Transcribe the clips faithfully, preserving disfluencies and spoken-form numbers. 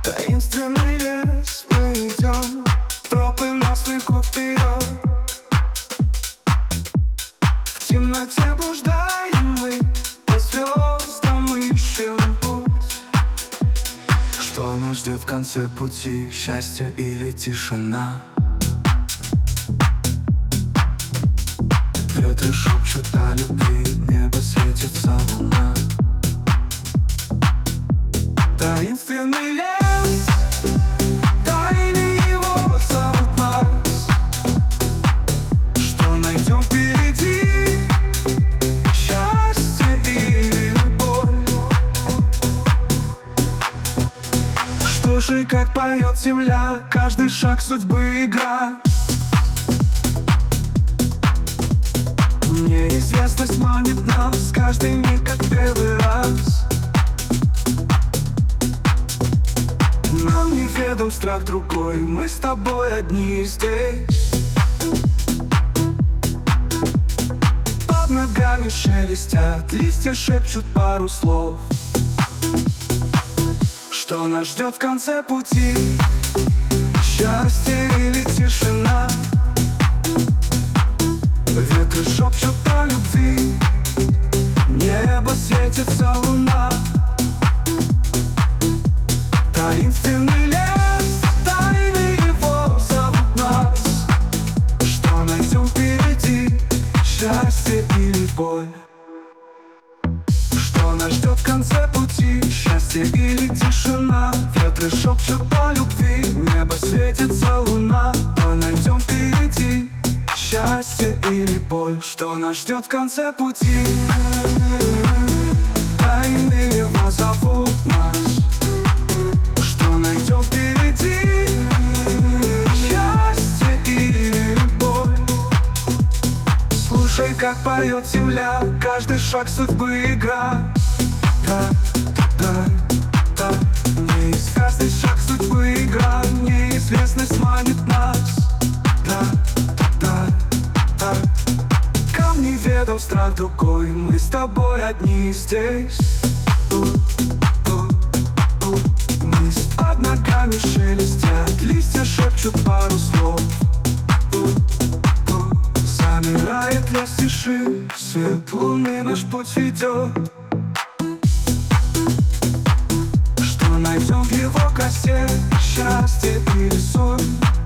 Таинственный лес, мы идем, тропы нас влекут вперед. В темноте блуждаем мы, по звездам ищем путь. Что нас ждет в конце пути, счастье или тишина? Ветры шепчут о любви, в небо светится луна. Таинственный лес, тайны его зовут нас. Что найдем впереди, счастье или любовь? Что же, как поет земля, каждый шаг судьбы игра. Неизвестность манит нас, каждый миг как первый раз. Нам неведом страх другой, мы с тобой одни здесь. Под ногами шелестят, листья шепчут пару слов. Что нас ждет в конце пути, счастье или тишина? Ветры шепчут о любви, небо светится луна. Таинственный лес, тайны его зовут нас. Что найдем впереди, счастье или боль? Что нас ждет в конце пути, счастье или тишина? Ветры шепчут о любви, небо светится луна. Что найдем впереди, счастье или боль? Что нас ждет в конце пути, тайны его зовут нас. Что найдем впереди, счастье или боль? Слушай, как поет земля, каждый шаг судьбы игра. Да, да, да, неизвестный шаг судьбы игра. Неизвестность манит нас. Да, да, да, камни ведом страх другой, мы с тобой одни здесь. Тут, тут, тут. Вниз под ногами шелестят, листья шепчут пару слов. Тут, тут. Замирает лес тиши, свет луны наш путь ведет. Что найдем в его косе, счастье или сон?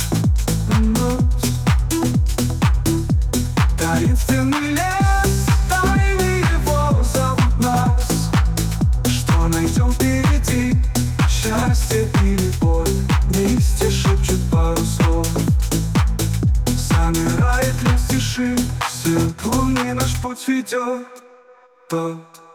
Таинственный лес, тайны его зовут нас. Что найдем впереди, счастье или боль? Листья шепчут пару слов. Замирает лес тиши, свет луны наш путь ведет. Тот